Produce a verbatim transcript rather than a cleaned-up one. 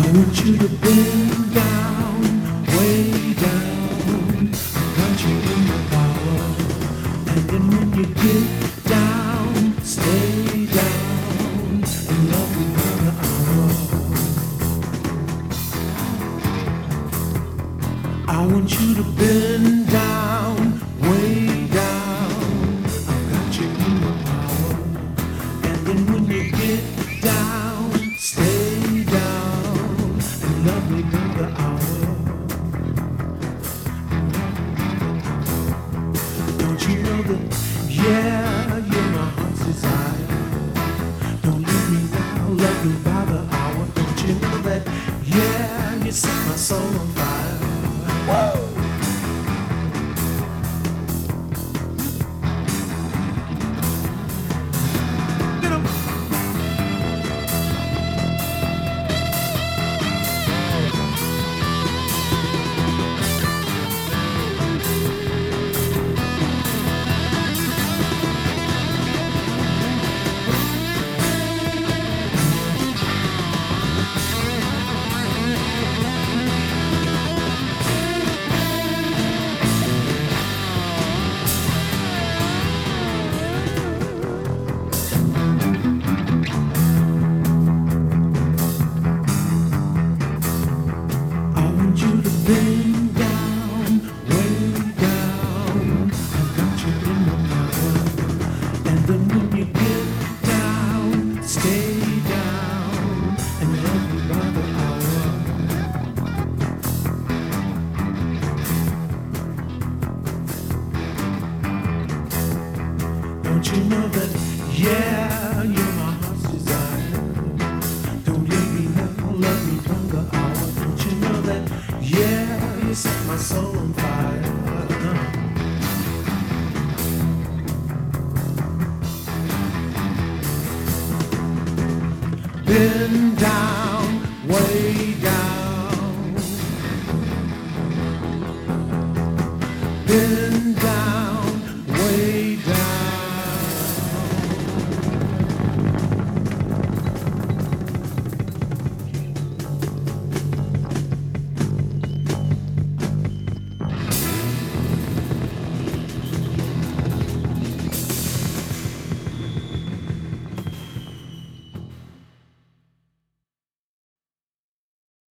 want you to bend down, way down. Got you in my power. And then when you get down, stay down and love me another hour. I want you to bend down, way down. I've got you in my power. And then when you get down, stay down and love me another hour. Don't you know that, yeah, you're my heart's desire. Don't leave me now, love me by the hour. Don't you know that, yeah, you set my soul on fire. Whoa! Bend down, way down. I've got you in my power. And then when you get down, stay down and love me by the hour. Don't you know that, yeah, you're my heart's desire. Don't leave me now, love me by the hour. Don't you know that, yeah, you set my soul on fire. Bend down, way down.